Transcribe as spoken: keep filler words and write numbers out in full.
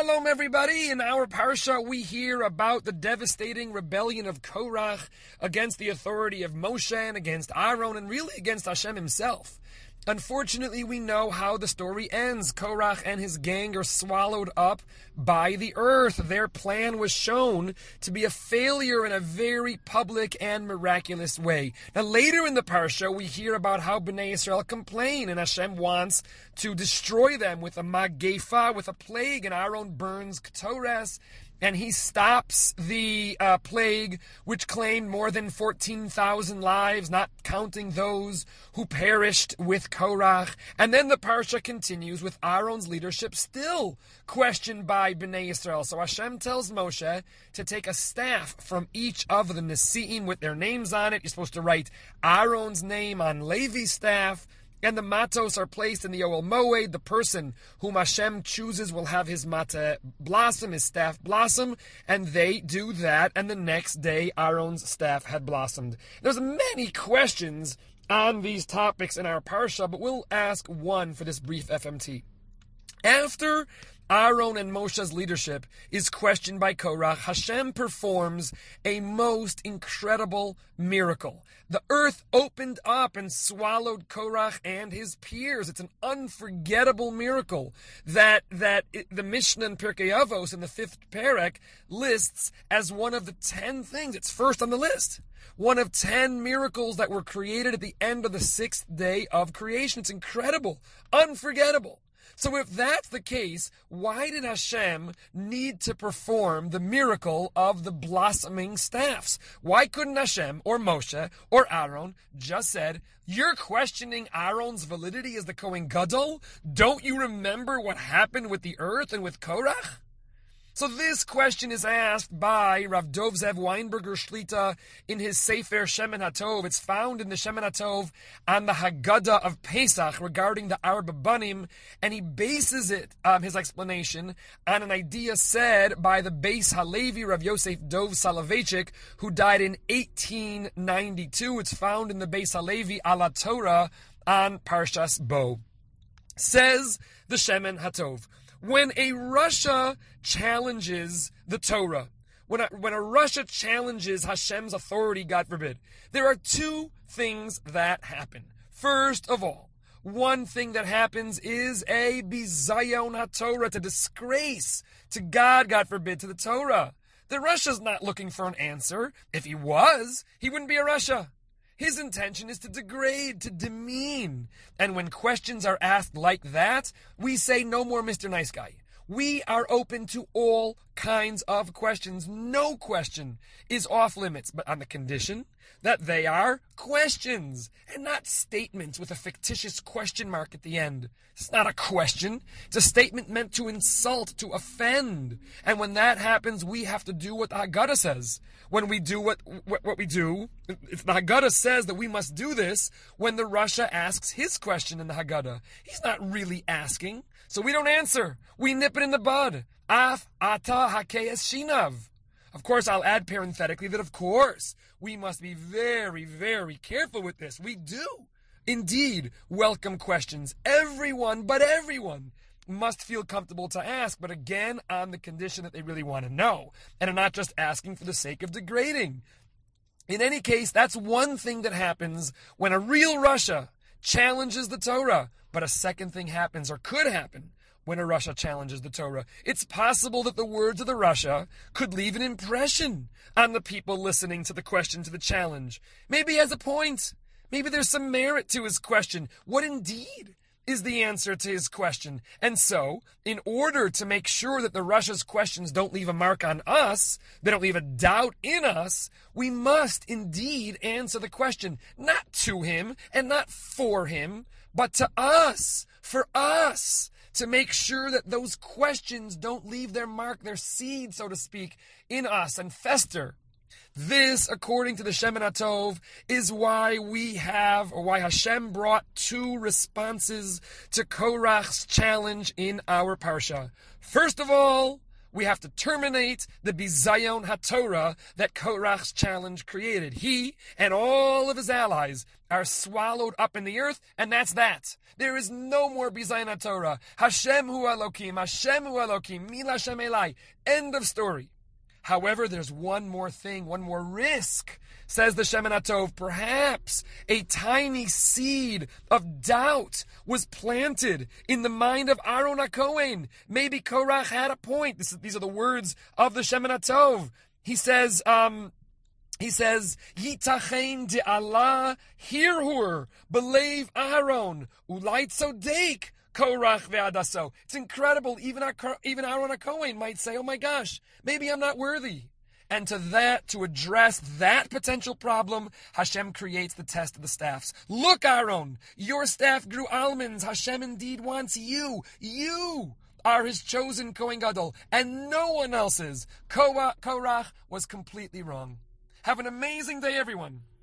Shalom, everybody. In our parsha, we hear about the devastating rebellion of Korach against the authority of Moshe and against Aaron and really against Hashem himself. Unfortunately, we know how the story ends. Korach and his gang are swallowed up by the earth. Their plan was shown to be a failure in a very public and miraculous way. Now, later in the parsha, we hear about how Bnei Yisrael complain, and Hashem wants to destroy them with a magefa, with a plague, and Aaron burns Ketores, and he stops the uh, plague, which claimed more than fourteen thousand lives, not counting those who perished with Korach. And then the parsha continues with Aaron's leadership still questioned by Bnei Yisrael. So Hashem tells Moshe to take a staff from each of the Nesi'im with their names on it. You're supposed to write Aaron's name on Levi's staff. And the matos are placed in the Ohel Moed. The person whom Hashem chooses will have his mata blossom, his staff blossom, and they do that. And the next day, Aaron's staff had blossomed. There's many questions on these topics in our parsha, but we'll ask one for this brief F M T. After Aaron and Moshe's leadership is questioned by Korach, Hashem performs a most incredible miracle. The earth opened up and swallowed Korach and his peers. It's an unforgettable miracle that that it, the Mishnah in Pirkei Avos in the fifth perek lists as one of the ten things. It's first on the list. One of ten miracles that were created at the end of the sixth day of creation. It's incredible, unforgettable. So if that's the case, why did Hashem need to perform the miracle of the blossoming staffs? Why couldn't Hashem or Moshe or Aaron just said, you're questioning Aaron's validity as the Kohen Gadol? Don't you remember what happened with the earth and with Korach? So this question is asked by Rav Dov Zev Weinberger Shlita in his Sefer Shemen HaTov. It's found in the Shemen HaTov on the Haggadah of Pesach regarding the Arba Banim, and he bases it, um, his explanation, on an idea said by the Beis Halevi, Rav Yosef Dov Soloveitchik, who died in eighteen ninety-two. It's found in the Beis Halevi Ala Torah on Parshas Bo. Says the Shemen HaTov, when a Rasha challenges the Torah, when a, when a Rasha challenges Hashem's authority, God forbid, there are two things that happen. First of all, one thing that happens is a bizayon HaTorah, to disgrace to God, God forbid, to the Torah. The Rasha's not looking for an answer. If he was, he wouldn't be a Rasha. His intention is to degrade, to demean. And when questions are asked like that, we say no more Mister Nice Guy. We are open to all kinds of questions. No question is off limits, but on the condition that they are questions and not statements with a fictitious question mark at the end. It's not a question. It's a statement meant to insult, to offend. And when that happens, we have to do what the Haggadah says. When we do what, what, what we do, if the Haggadah says that we must do this, when the Rasha asks his question in the Haggadah, he's not really asking. So we don't answer. We nip it in the bud. Af ata hakees shinav. Of course, I'll add parenthetically that, of course, we must be very, very careful with this. We do, indeed, welcome questions. Everyone, but everyone, must feel comfortable to ask, but again, on the condition that they really want to know, and are not just asking for the sake of degrading. In any case, that's one thing that happens when a real Rasha challenges the Torah. But a second thing happens, or could happen, when a Rasha challenges the Torah. It's possible that the words of the Rasha could leave an impression on the people listening to the question, to the challenge. Maybe he has a point. Maybe there's some merit to his question. What indeed is the answer to his question? And so, in order to make sure that the Rasha's questions don't leave a mark on us, they don't leave a doubt in us, we must indeed answer the question, not to him and not for him, but to us, for us, to make sure that those questions don't leave their mark, their seed, so to speak, in us and fester. This, according to the Shemen HaTov, is why we have, or why Hashem brought two responses to Korach's challenge in our parsha. First of all, we have to terminate the Bizayon HaTorah that Korach's challenge created. He and all of his allies are swallowed up in the earth, and that's that. There is no more Bizayon HaTorah. Hashem hu Elokim, Hashem hu Elokim, Mil Hashem Elai. End of story. However, there's one more thing, one more risk, says the Shemen HaTov. Perhaps a tiny seed of doubt was planted in the mind of Aaron HaKohen. Maybe Korach had a point. This is, these are the words of the Shemen HaTov. He says, um, he says, Yitachein de Allah hirhur, believe Aaron, ulai tzodek, Korach ve'adaso. It's incredible. Even our, even Aaron HaKohen might say, oh my gosh, maybe I'm not worthy. And to that, to address that potential problem, Hashem creates the test of the staffs. Look, Aaron, your staff grew almonds. Hashem indeed wants you. You are his chosen Kohen Gadol, and no one else's. Korach was completely wrong. Have an amazing day, everyone.